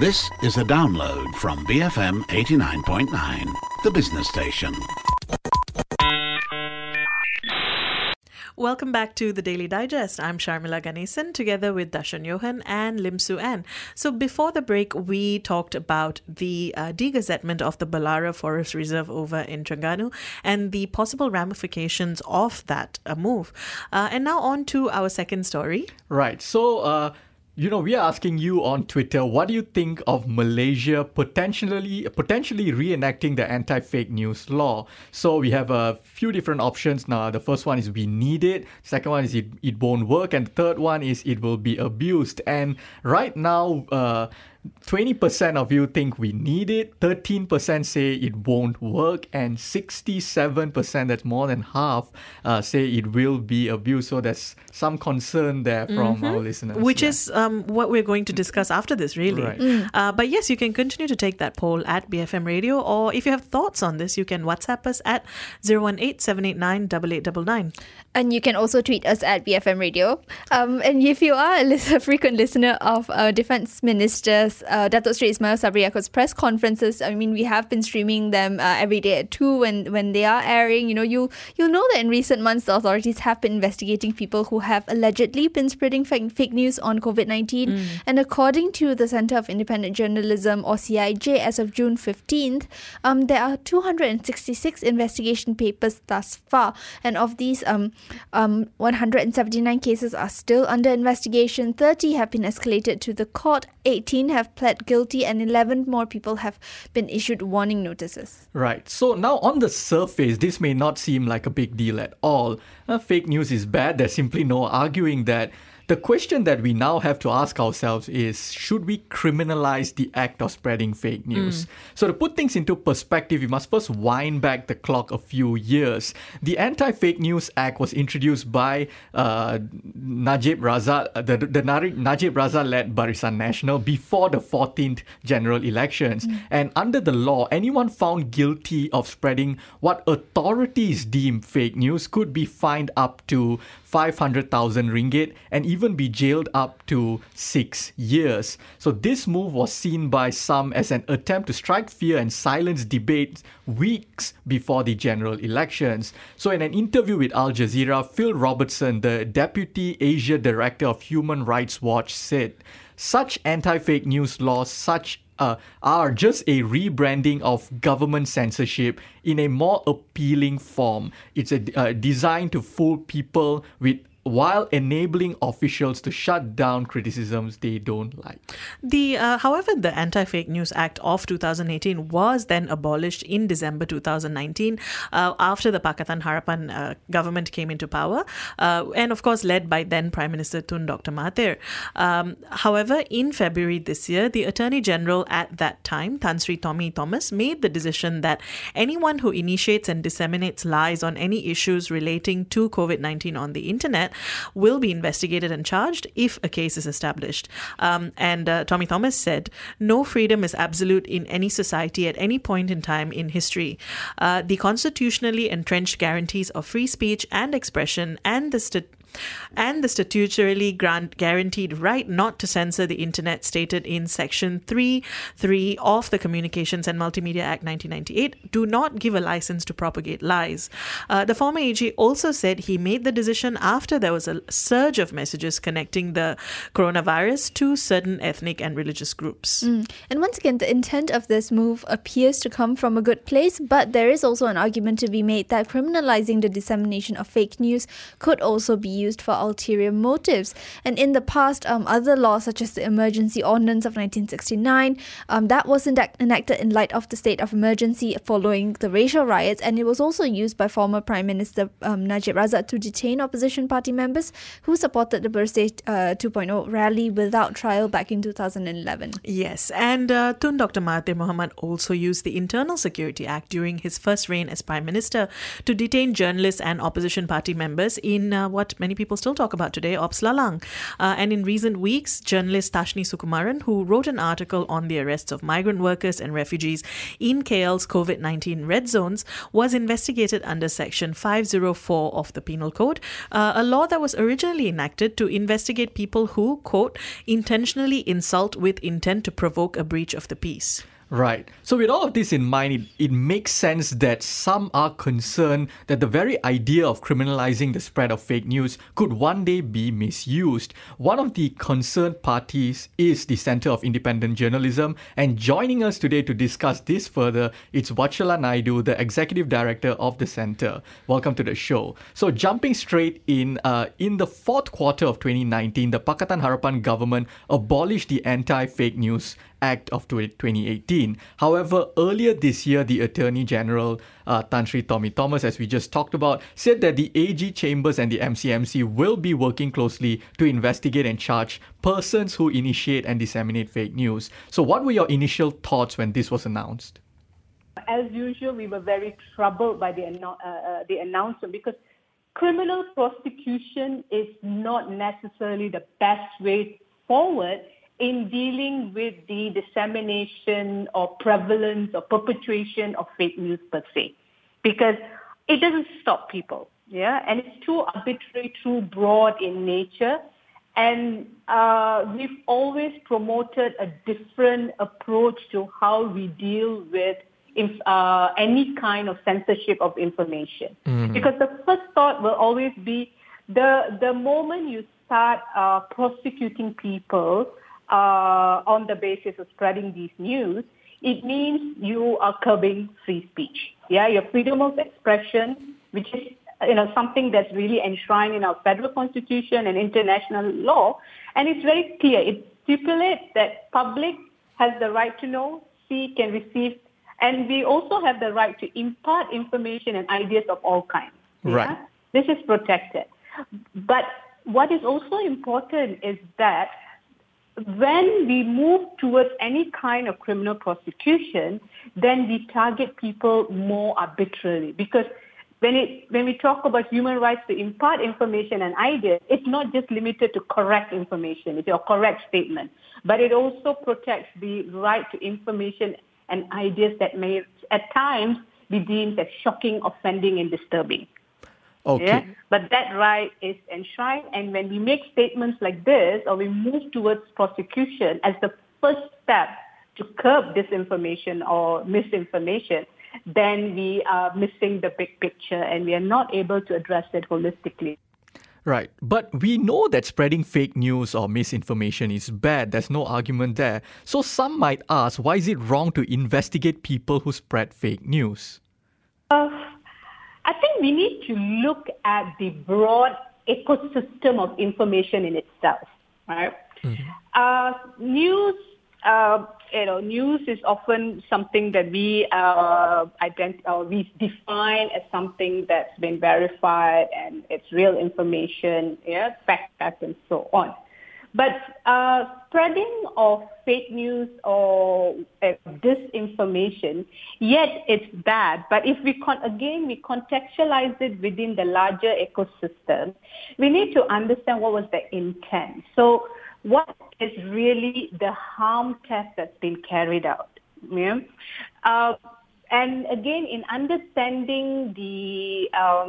This is a download from BFM 89.9, the business station. Welcome back to the Daily Digest. I'm Sharmila Ganesan together with Darshan Johan and Lim Su Ann. So before the break, we talked about the degazettement of the Balara Forest Reserve over in Terengganu and the possible ramifications of that move. And now on to our second story. Right. So, we are asking you on Twitter, what do you think of Malaysia potentially reenacting the anti-fake news law? So we have a few different options now. The first one is we need it. Second one is it won't work. And the third one is it will be abused. And right now, 20% of you think we need it, 13% say it won't work, and 67%, that's more than half, say it will be abused. So there's some concern there from our listeners. Which is what we're going to discuss after this, really. Right. But yes, you can continue to take that poll at BFM Radio, or if you have thoughts on this, you can WhatsApp us at 018-789-8899. And you can also tweet us at BFM Radio. And if you are a frequent listener of Defence Minister's Datuk Seri Ismail Sabri Yaakob's press conferences, I mean, we have been streaming them every day at 2 when they are airing. You'll know that in recent months, the authorities have been investigating people who have allegedly been spreading fake news on COVID-19. And according to the Centre of Independent Journalism, or CIJ, as of June 15th, there are 266 investigation papers thus far. And of these, 179 cases are still under investigation, 30 have been escalated to the court, 18 have pled guilty, and 11 more people have been issued warning notices. Right. So now on the surface, this may not seem like a big deal at all. Fake news is bad. There's simply no arguing that. The question that we now have to ask ourselves is, should we criminalize the act of spreading fake news? So to put things into perspective, we must first wind back the clock a few years. The Anti-Fake News Act was introduced by Najib Razak, the Najib Razak-led Barisan Nasional, before the 14th general elections. And under the law, anyone found guilty of spreading what authorities deem fake news could be fined up to 500,000 ringgit and even be jailed up to 6 years. So this move was seen by some as an attempt to strike fear and silence debates weeks before the general elections. So in an interview with Al Jazeera, Phil Robertson, the Deputy Asia Director of Human Rights Watch, said, such anti-fake news laws are just a rebranding of government censorship in a more appealing form. It's designed to fool people while enabling officials to shut down criticisms they don't like. However, the Anti-Fake News Act of 2018 was then abolished in December 2019 after the Pakatan Harapan government came into power, and of course led by then Prime Minister Tun Dr. Mahathir. However, in February this year, the Attorney General at that time, Tan Sri Tommy Thomas, made the decision that anyone who initiates and disseminates lies on any issues relating to COVID-19 on the internet will be investigated and charged if a case is established. And Tommy Thomas said, no freedom is absolute in any society at any point in time in history. The constitutionally entrenched guarantees of free speech and expression and the statutorily guaranteed right not to censor the internet stated in Section 3.3 of the Communications and Multimedia Act 1998 do not give a license to propagate lies. The former AG also said he made the decision after there was a surge of messages connecting the coronavirus to certain ethnic and religious groups. And once again, the intent of this move appears to come from a good place, but there is also an argument to be made that criminalizing the dissemination of fake news could also be used for ulterior motives. And in the past, other laws such as the Emergency Ordinance of 1969, that was enacted in light of the state of emergency following the racial riots, and it was also used by former Prime Minister Najib Razak to detain opposition party members who supported the Bersih 2.0 rally without trial back in 2011. Yes, and Tun Dr. Mahathir Mohamad also used the Internal Security Act during his first reign as Prime Minister to detain journalists and opposition party members in what many many people still talk about today, Ops Lalang. And in recent weeks, journalist Tashni Sukumaran, who wrote an article on the arrests of migrant workers and refugees in KL's COVID-19 red zones, was investigated under Section 504 of the Penal Code, a law that was originally enacted to investigate people who, quote, intentionally insult with intent to provoke a breach of the peace. Right. So with all of this in mind, it makes sense that some are concerned that the very idea of criminalizing the spread of fake news could one day be misused. One of the concerned parties is the Centre of Independent Journalism, and joining us today to discuss this further, it's Vachala Naidu, the Executive Director of the Centre. Welcome to the show. So jumping straight in the fourth quarter of 2019, the Pakatan Harapan government abolished the Anti-Fake News Act of 2018. However, earlier this year, the Attorney General, Tan Sri Tommy Thomas, as we just talked about, said that the AG Chambers and the MCMC will be working closely to investigate and charge persons who initiate and disseminate fake news. So what were your initial thoughts when this was announced? As usual, we were very troubled by the announcement, because criminal prosecution is not necessarily the best way forward in dealing with the dissemination or prevalence or perpetration of fake news per se, because it doesn't stop people, and it's too arbitrary, too broad in nature, and we've always promoted a different approach to how we deal with any kind of censorship of information, because the first thought will always be the moment you start prosecuting people on the basis of spreading these news, it means you are curbing free speech. Your freedom of expression, which is something that's really enshrined in our federal constitution and international law, and it's very clear. It stipulates that public has the right to know, seek, and receive, and we also have the right to impart information and ideas of all kinds. Right. This is protected. But what is also important is that when we move towards any kind of criminal prosecution, then we target people more arbitrarily. Because when we talk about human rights to impart information and ideas, it's not just limited to correct information, it's a correct statement, but it also protects the right to information and ideas that may at times be deemed as shocking, offending, and disturbing. Okay. But that right is enshrined, and when we make statements like this, or we move towards prosecution as the first step to curb disinformation or misinformation, then we are missing the big picture, and we are not able to address it holistically. Right. But we know that spreading fake news or misinformation is bad. There's no argument there. So some might ask, why is it wrong to investigate people who spread fake news? I think we need to look at the broad ecosystem of information in itself, right? News is often something that we we define as something that's been verified and it's real information, fact, and so on. But spreading of fake news or disinformation, yet it's bad. But if we contextualize it within the larger ecosystem, we need to understand what was the intent. So what is really the harm test that's been carried out? And again, in understanding the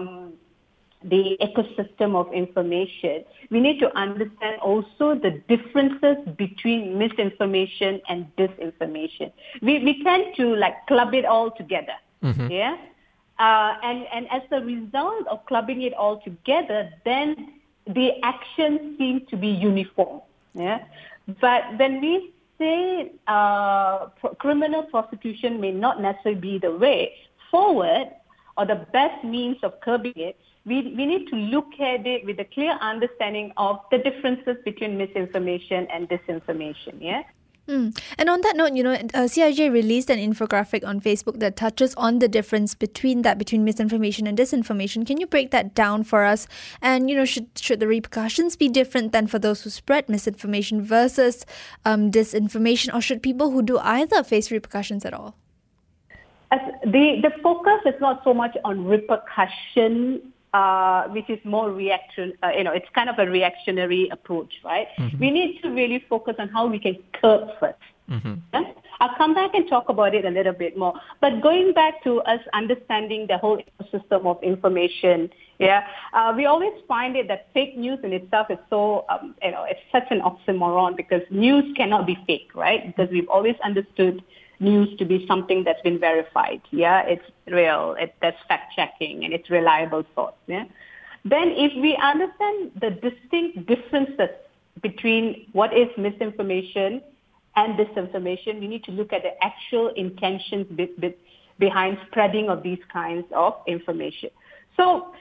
ecosystem of information, we need to understand also the differences between misinformation and disinformation. We tend to club it all together, and as a result of clubbing it all together, then the actions seem to be uniform. But when we say criminal prosecution may not necessarily be the way forward or the best means of curbing it, we need to look at it with a clear understanding of the differences between misinformation and disinformation, And on that note, CIJ released an infographic on Facebook that touches on the difference between misinformation and disinformation. Can you break that down for us? And, should the repercussions be different than for those who spread misinformation versus disinformation, or should people who do either face repercussions at all? The focus is not so much on repercussion which is more it's kind of a reactionary approach, right? We need to really focus on how we can curb first. Yeah? I'll come back and talk about it a little bit more. But going back to us understanding the whole ecosystem of information, we always find it that fake news in itself is so, it's such an oxymoron because news cannot be fake, right? Because we've always understood news to be something that's been verified. Yeah, it's real. That's fact-checking and it's reliable source. Yeah. Then if we understand the distinct differences between what is misinformation and disinformation, we need to look at the actual intentions behind spreading of these kinds of information. So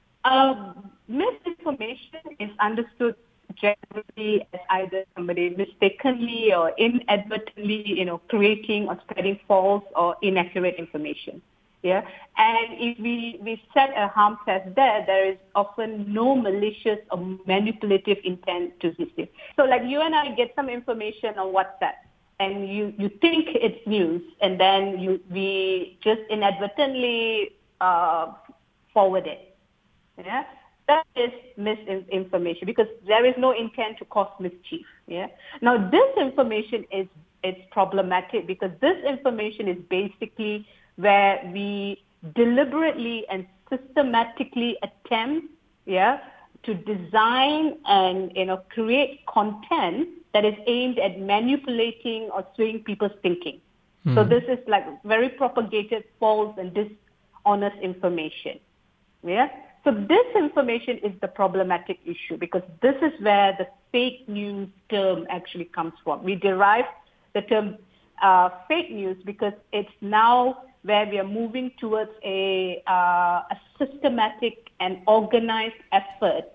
misinformation is understood generally as either somebody mistakenly or inadvertently, creating or spreading false or inaccurate information. Yeah, and if we set a harm test there is often no malicious or manipulative intent to receive. So like you and I get some information on WhatsApp and you think it's news and then we just inadvertently forward it. Yeah, that is misinformation because there is no intent to cause mischief. Yeah. Now disinformation it's problematic because disinformation is basically where we deliberately and systematically attempt, to design and create content that is aimed at manipulating or swaying people's thinking. So this is like very propagated false and dishonest information. Yeah. So disinformation is the problematic issue because this is where the fake news term actually comes from. We derive the term fake news because it's now where we are moving towards a systematic and organized effort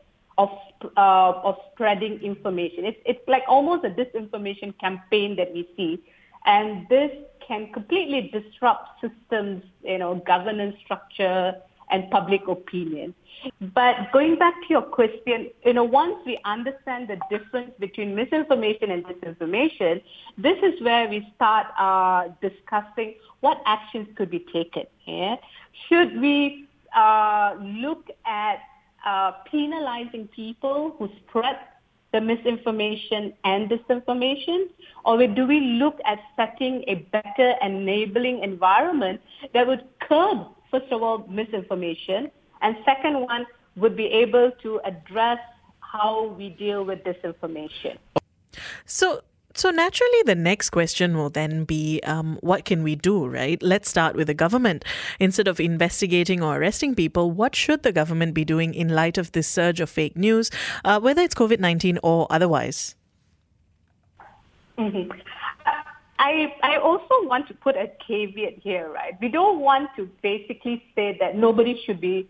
of spreading information. It's like almost a disinformation campaign that we see, and this can completely disrupt systems, governance structure and public opinion. But going back to your question, once we understand the difference between misinformation and disinformation, this is where we start discussing what actions could be taken. Yeah? Should we look at penalizing people who spread the misinformation and disinformation? Or do we look at setting a better enabling environment that would curb, first of all, misinformation, and second one would be able to address how we deal with disinformation? So naturally, the next question will then be, what can we do, right? Let's start with the government. Instead of investigating or arresting people, what should the government be doing in light of this surge of fake news, whether it's COVID-19 or otherwise? Mm-hmm. I also want to put a caveat here, right? We don't want to basically say that nobody should be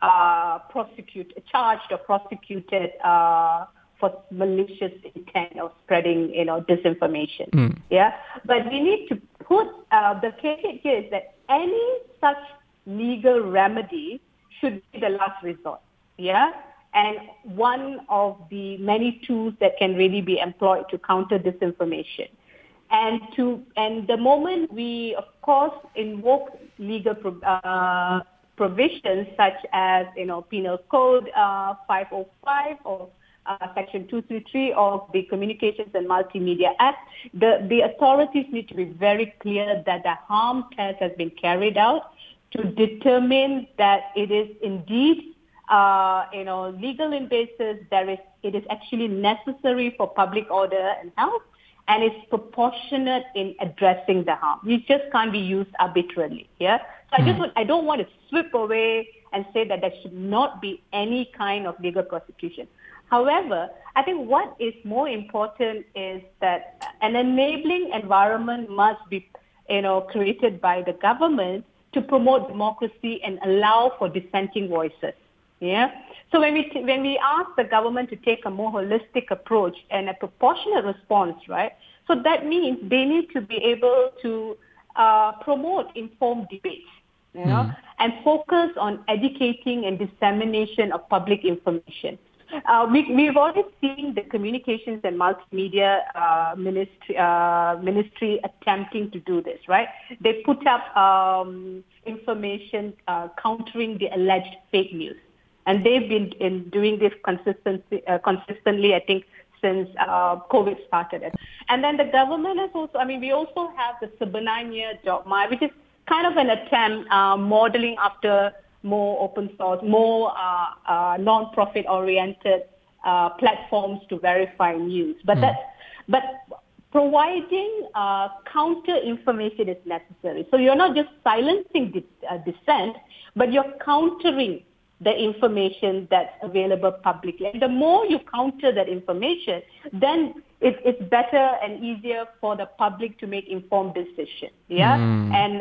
charged or prosecuted for malicious intent of spreading, disinformation. Yeah, but we need to put the caveat here is that any such legal remedy should be the last resort. Yeah, and one of the many tools that can really be employed to counter disinformation. And the moment we, of course, invoke legal provisions such as, Penal Code 505 or Section 233 of the Communications and Multimedia Act, the authorities need to be very clear that the harm test has been carried out to determine that it is indeed, legal in basis. It is actually necessary for public order and health, and it's proportionate in addressing the harm. It just can't be used arbitrarily. Yeah. So I don't want to sweep away and say that there should not be any kind of legal prosecution. However, I think what is more important is that an enabling environment must be, created by the government to promote democracy and allow for dissenting voices. Yeah. So when we ask the government to take a more holistic approach and a proportionate response, right? So that means they need to be able to promote informed debates, and focus on educating and dissemination of public information. We've already seen the Communications and Multimedia Ministry attempting to do this, right? They put up information countering the alleged fake news. And they've been doing this consistently, I think, since COVID started. And then the government has also, we also have the Sebenarnya Jokmai, which is kind of an attempt modeling after more open source, more non-profit oriented platforms to verify news. But providing counter information is necessary. So you're not just silencing dissent, but you're countering the information that's available publicly. And the more you counter that information, then it's better and easier for the public to make informed decisions. Yeah, and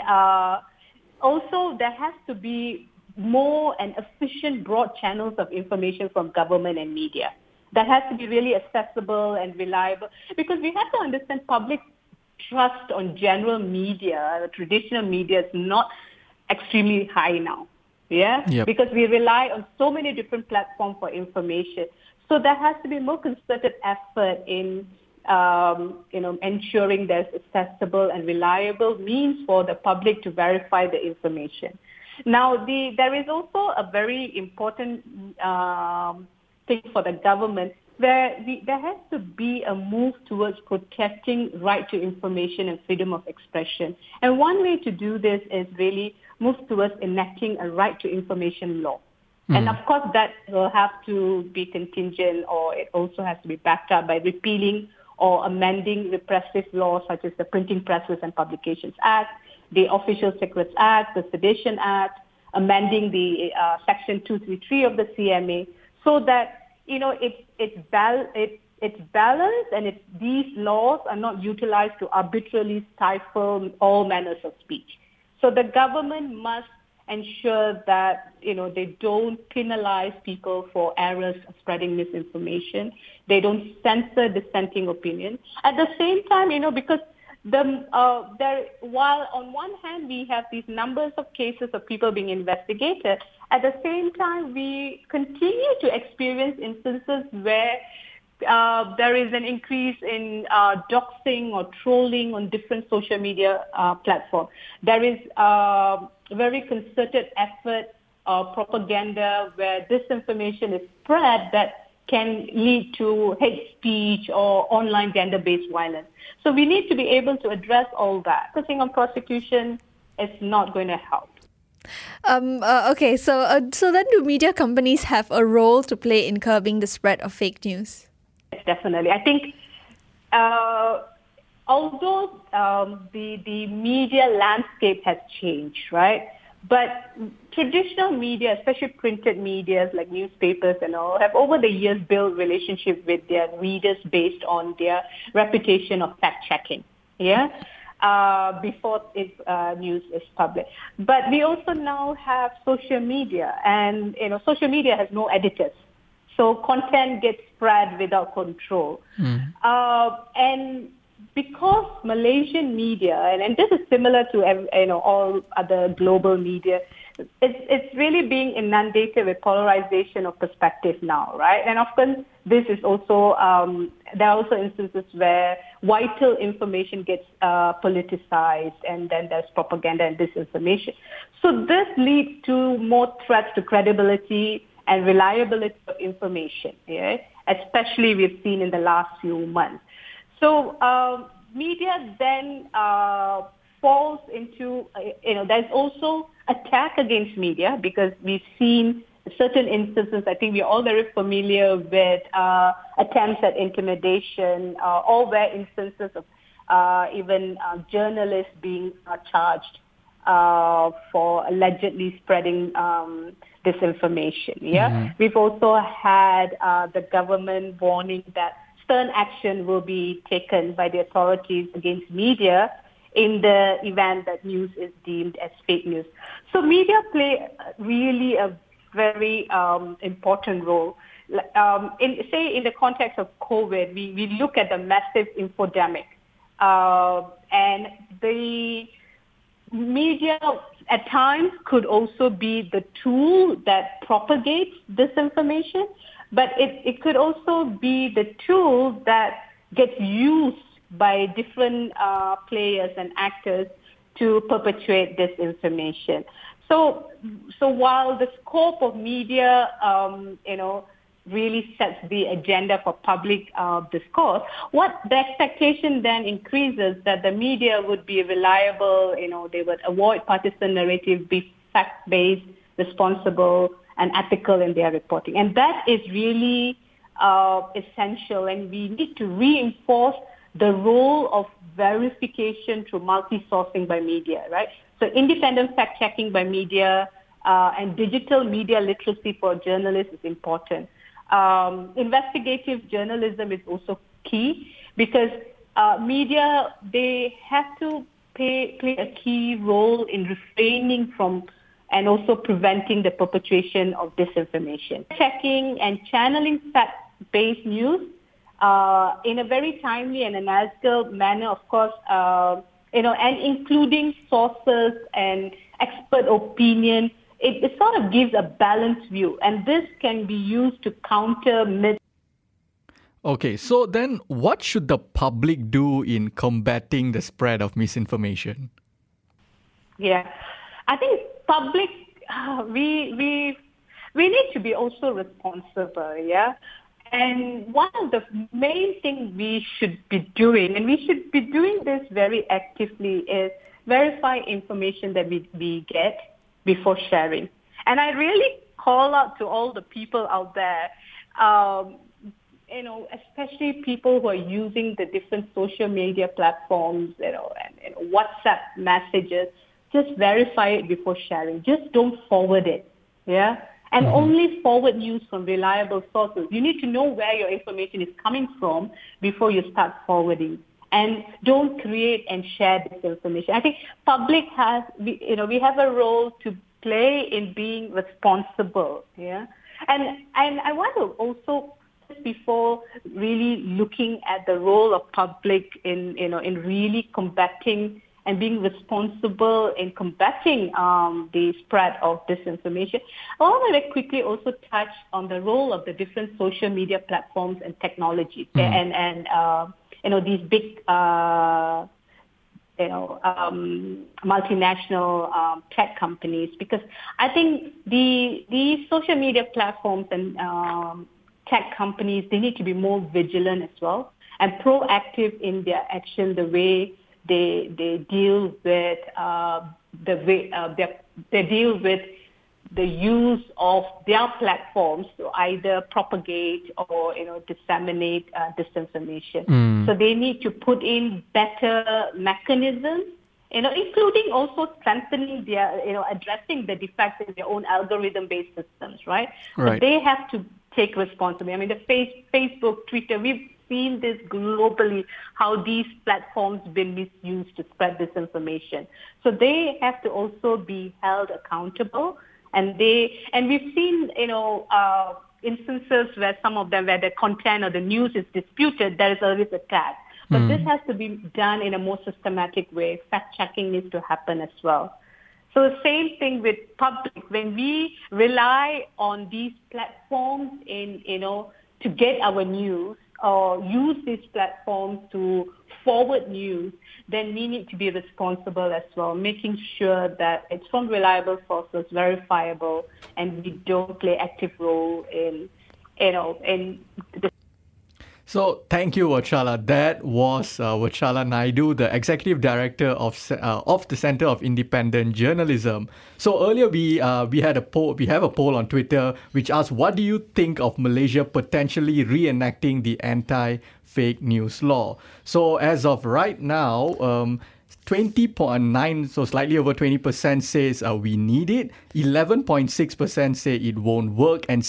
also there has to be more and efficient broad channels of information from government and media. That has to be really accessible and reliable, because we have to understand public trust on general media, traditional media, is not extremely high now. Yeah, because we rely on so many different platforms for information. So there has to be more concerted effort in, ensuring there's accessible and reliable means for the public to verify the information. Now, there is also a very important thing for the government, where there has to be a move towards protecting right to information and freedom of expression. And one way to do this is really move towards enacting a right to information law. And of course, that will have to be contingent, or it also has to be backed up by repealing or amending repressive laws such as the Printing Presses and Publications Act, the Official Secrets Act, the Sedition Act, amending the Section 233 of the CMA, so that it's balanced, and these laws are not utilized to arbitrarily stifle all manners of speech. So the government must ensure that, they don't penalize people for errors of spreading misinformation. They don't censor dissenting opinion. At the same time, because while on one hand we have these numbers of cases of people being investigated, at the same time we continue to experience instances where there is an increase in doxing or trolling on different social media platforms. There is very concerted effort of propaganda where disinformation is spread that can lead to hate speech or online gender-based violence. So we need to be able to address all that. Focusing on prosecution is not going to help. Okay, so then do media companies have a role to play in curbing the spread of fake news? Yes, definitely. I think although the media landscape has changed, right? But traditional media, especially printed media like newspapers and all, have over the years built relationships with their readers based on their reputation of fact-checking, before news is published. But we also now have social media, and social media has no editors. So content gets spread without control. And because Malaysian media, and this is similar to all other global media, it's really being inundated with polarization of perspective now, right? And often this is also, there are also instances where vital information gets politicized, and then there's propaganda and disinformation. So this leads to more threats to credibility and reliability of information, especially we've seen in the last few months. So media then falls into, there's also attack against media, because we've seen certain instances. I think we're all very familiar with attempts at intimidation, or where instances of even journalists being charged for allegedly spreading disinformation. We've also had the government warning that stern action will be taken by the authorities against media in the event that news is deemed as fake news. So media play really a very important role. In the context of COVID, we look at the massive infodemic, and the media at times could also be the tool that propagates disinformation, but it could also be the tool that gets used by different players and actors to perpetuate disinformation. So while the scope of media, really sets the agenda for public discourse, what the expectation then increases that the media would be reliable, they would avoid partisan narrative, be fact-based, responsible, and ethical in their reporting. And that is really essential, and we need to reinforce the role of verification through multi-sourcing by media, right? So independent fact-checking by media and digital media literacy for journalists is important. Investigative journalism is also key because media, they have to play a key role in refraining from and also preventing the perpetration of disinformation. Checking and channeling fact-based news in a very timely and analytical manner, of course, and including sources and expert opinion. It sort of gives a balanced view, and this can be used to counter myths. Okay, so then what should the public do in combating the spread of misinformation? Yeah, I think public, we need to be also responsible, yeah? And one of the main things we should be doing, and we should be doing this very actively, is verify information that we get before sharing. And I really call out to all the people out there, especially people who are using the different social media platforms, and WhatsApp messages, just verify it before sharing. Just don't forward it, yeah? And only forward news from reliable sources. You need to know where your information is coming from before you start forwarding. And don't create and share this information. I think public we have a role to play in being responsible. Yeah, and I want to also, before really looking at the role of public in really combating and being responsible in combating the spread of disinformation, I want to very quickly also touch on the role of the different social media platforms and technologies and these big, multinational tech companies, because I think these social media platforms and tech companies, they need to be more vigilant as well and proactive in their action, the way they deal with they deal with the use of their platforms to either propagate or disseminate disinformation. So they need to put in better mechanisms, including also strengthening their, addressing the defects in their own algorithm-based systems, right? Right. But they have to take responsibility. I mean, the Facebook, Twitter, we've seen this globally, how these platforms been misused to spread disinformation. So they have to also be held accountable. And we've seen, instances where some of them, where the content or the news is disputed, there is always a tag. But this has to be done in a more systematic way. Fact-checking needs to happen as well. So the same thing with public. When we rely on these platforms to get our news or use these platforms to forward news, then we need to be responsible as well, making sure that it's from reliable sources, verifiable, and we don't play active role in the. So thank you, Vachala. That was Vachala Naidu, the Executive Director of the Centre of Independent Journalism. So earlier we had a poll. We have a poll on Twitter which asked, "What do you think of Malaysia potentially reenacting the anti-fake news law?" So as of right now, 20.9, so slightly over 20% says we need it. 11.6% say it won't work, and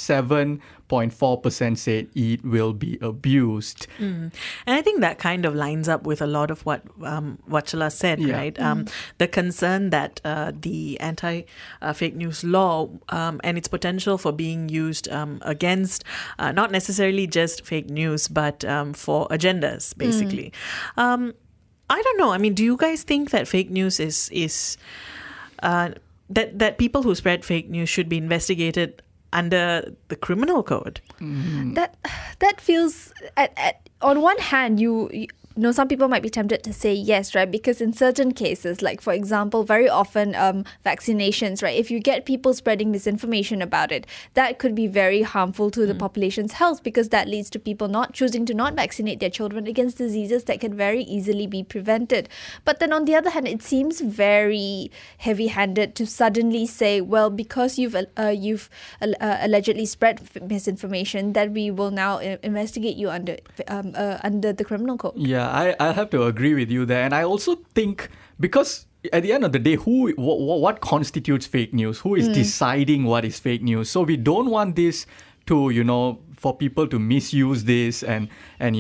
67.4% said it will be abused. And I think that kind of lines up with a lot of what Vachala said, right? The concern that the anti-fake news law and its potential for being used against not necessarily just fake news, but for agendas, basically. I don't know. I mean, do you guys think that fake news is that people who spread fake news should be investigated under the criminal code? That feels on one hand some people might be tempted to say yes, right? Because in certain cases, like for example, very often vaccinations, right? If you get people spreading misinformation about it, that could be very harmful to the population's health, because that leads to people not choosing to not vaccinate their children against diseases that can very easily be prevented. But then on the other hand, it seems very heavy-handed to suddenly say, well, because you've allegedly spread misinformation, that we will now investigate you under the criminal code. Yeah, I have to agree with you there. And I also think, because at the end of the day, what constitutes fake news? Who is deciding what is fake news? So we don't want this to, for people to misuse this and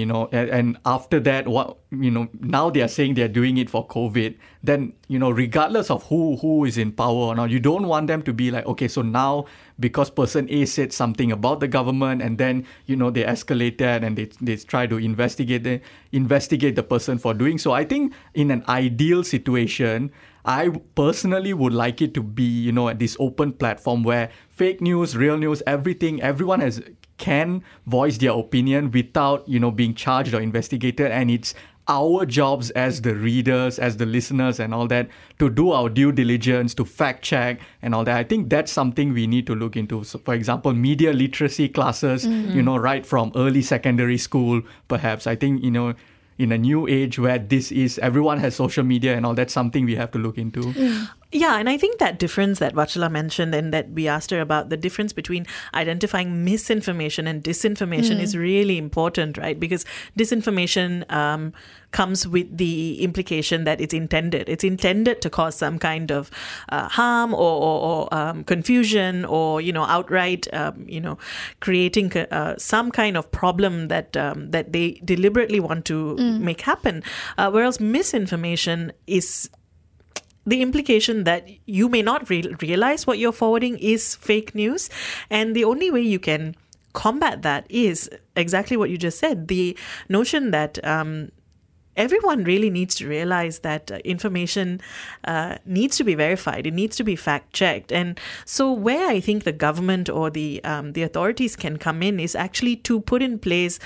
after that, now they are saying they are doing it for COVID, then, regardless of who is in power or not, you don't want them to be like, okay, so now because person A said something about the government and then, they escalate that and they try to investigate the person for doing so. I think in an ideal situation, I personally would like it to be, this open platform where fake news, real news, everyone can voice their opinion without, being charged or investigated. And it's our jobs as the readers, as the listeners and all that, to do our due diligence, to fact check and all that. I think that's something we need to look into. So, for example, media literacy classes, right from early secondary school, perhaps. I think, in a new age where everyone has social media and all, that's something we have to look into. Yeah, and I think that difference that Vachala mentioned and that we asked her about, the difference between identifying misinformation and disinformation is really important, right? Because disinformation comes with the implication that it's intended. It's intended to cause some kind of harm or confusion or, outright, creating some kind of problem that they deliberately want to make happen. Whereas misinformation is the implication that you may not realize what you're forwarding is fake news. And the only way you can combat that is exactly what you just said. The notion that everyone really needs to realize that information needs to be verified. It needs to be fact-checked. And so where I think the government or the authorities can come in is actually to put in place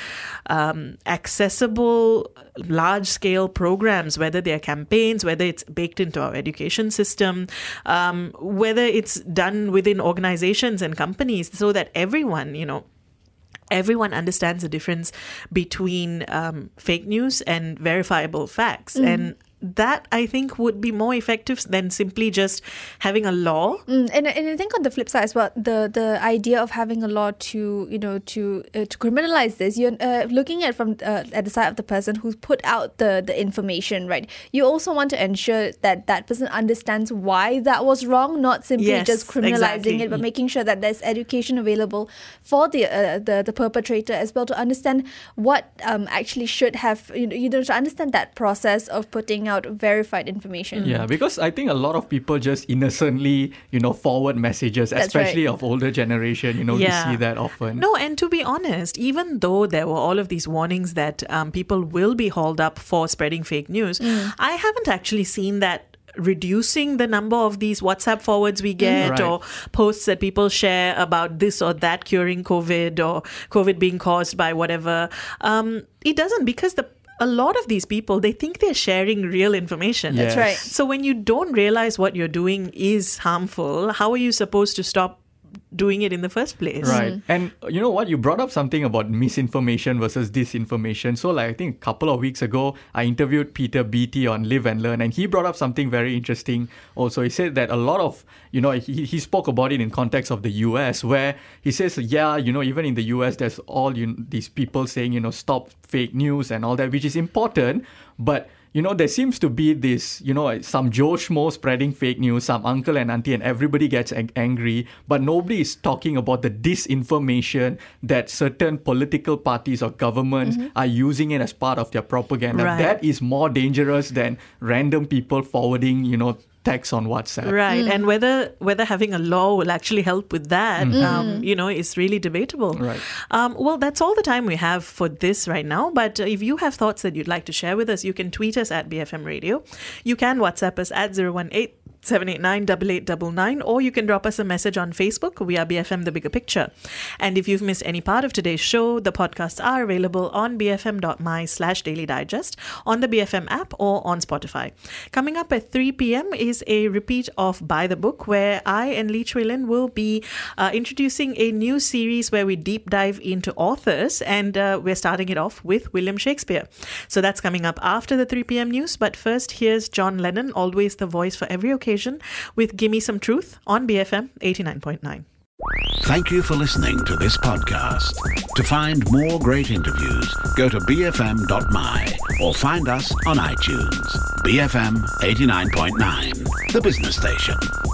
accessible, large-scale programs, whether they're campaigns, whether it's baked into our education system, whether it's done within organizations and companies, so that everyone understands the difference between fake news and verifiable facts. And that, I think, would be more effective than simply just having a law. And I think on the flip side as well, the idea of having a law to criminalize this, you're looking at from at the side of the person who's put out the information, right? You also want to ensure that that person understands why that was wrong, not simply just criminalizing it, but making sure that there's education available for the perpetrator as well, to understand what actually should have, to understand that process of putting out verified information. Yeah, because I think a lot of people just innocently, forward messages, especially of older generation, we see that often. No, and to be honest, even though there were all of these warnings that people will be hauled up for spreading fake news, I haven't actually seen that reducing the number of these WhatsApp forwards we get or posts that people share about this or that curing COVID or COVID being caused by whatever. It doesn't, because a lot of these people, they think they're sharing real information. Yes. That's right. So when you don't realize what you're doing is harmful, how are you supposed to stop doing it in the first place? Right. And you know what? You brought up something about misinformation versus disinformation. So I think a couple of weeks ago, I interviewed Peter Beattie on Live and Learn, and he brought up something very interesting also. He said that a lot of, he spoke about it in context of the US, where he says, even in the US, there's all these people saying, stop fake news and all that, which is important. But there seems to be this, some Joe Schmo spreading fake news, some uncle and auntie, and everybody gets angry, but nobody is talking about the disinformation that certain political parties or governments are using it as part of their propaganda. Right. That is more dangerous than random people forwarding, text on WhatsApp. Right. And whether having a law will actually help with that, is really debatable. Right. Well, that's all the time we have for this right now. But if you have thoughts that you'd like to share with us, you can tweet us at BFM Radio. You can WhatsApp us at 789-8899, or you can drop us a message on Facebook. We are BFM The Bigger Picture. And if you've missed any part of today's show, the podcasts are available on bfm.my/Daily Digest, on the BFM app, or on Spotify. Coming up at 3 p.m. is a repeat of By the Book, where I and Lee Chui Lin will be introducing a new series where we deep dive into authors, and we're starting it off with William Shakespeare. So that's coming up after the 3 p.m. news. But first, here's John Lennon, always the voice for every occasion, with Gimme Some Truth on BFM 89.9. Thank you for listening to this podcast. To find more great interviews, go to bfm.my or find us on iTunes. BFM 89.9, the business station.